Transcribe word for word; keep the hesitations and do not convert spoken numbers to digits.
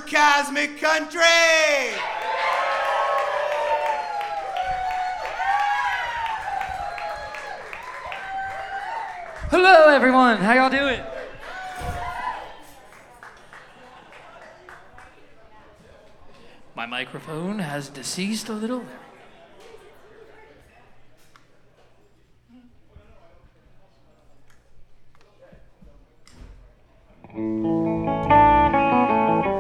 Cosmic Country! Hello, everyone. How y'all doing? My microphone has deceased a little.